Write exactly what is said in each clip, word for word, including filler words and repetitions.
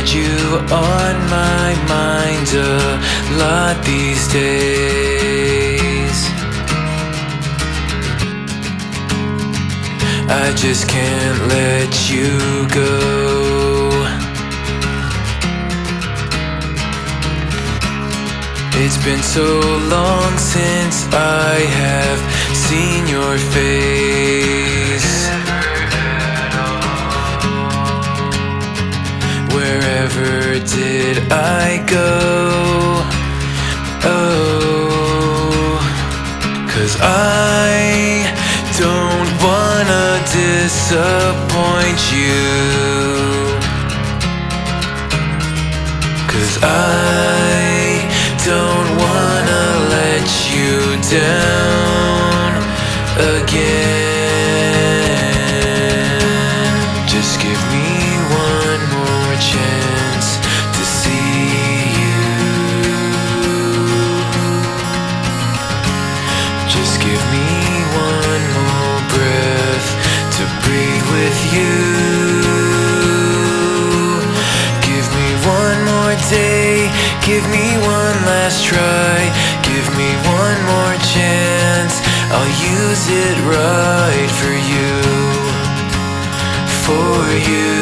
had you on my mind a lot these days. I just can't let you go. It's been so long since I have seen your face. Wherever did I go? Oh, 'cause I don't wanna disappoint you, 'cause I don't wanna let you down again. Just give me one more chance to see you. Just give me one more breath to breathe with you. Give me one more day, give me one last try, give me one more chance. I'll use it right for you, for you.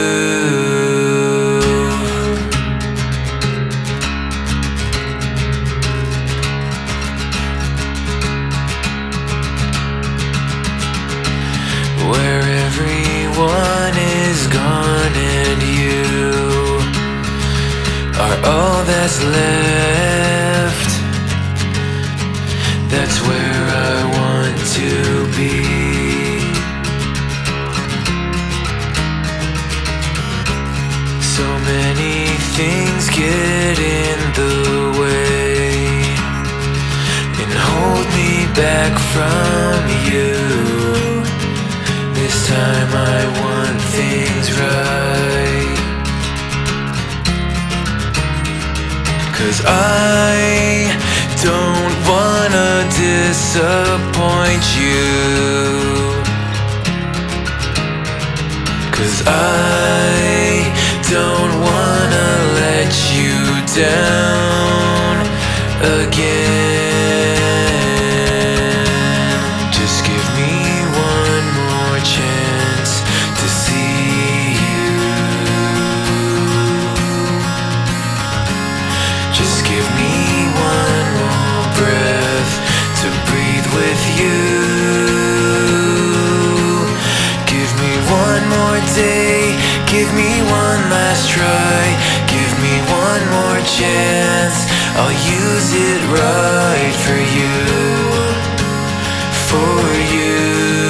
Where everyone is gone and you are all that's left, that's where I want to be. So many things get in the way and hold me back from you. This time I want things right, 'cause I don't wanna disappoint you, 'cause I don't wanna let you down again. Just give me one more chance to see you. Just give me one more breath to breathe with you. Give me one more day, give me one last try, give me one more chance. I'll use it right for you, for you.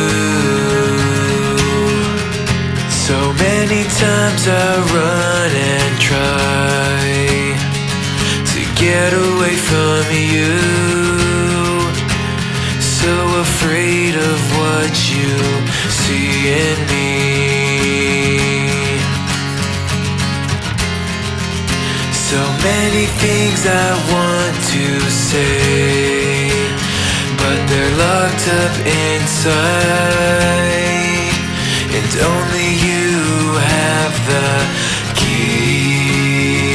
So many times I run and try to get away from you, so afraid of what you see in me. So many things I want to say, but they're locked up inside, and only you have the key.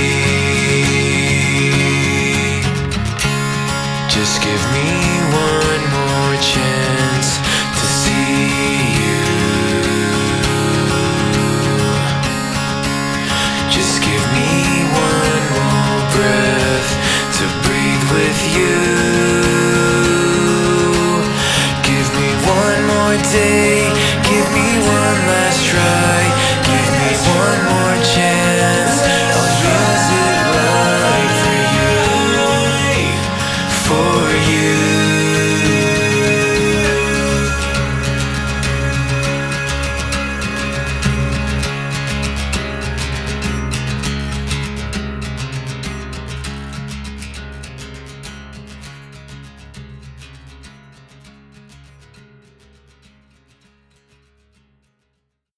Just give me one more chance to see you. Just give me one more breath to breathe with you. Give me one more day,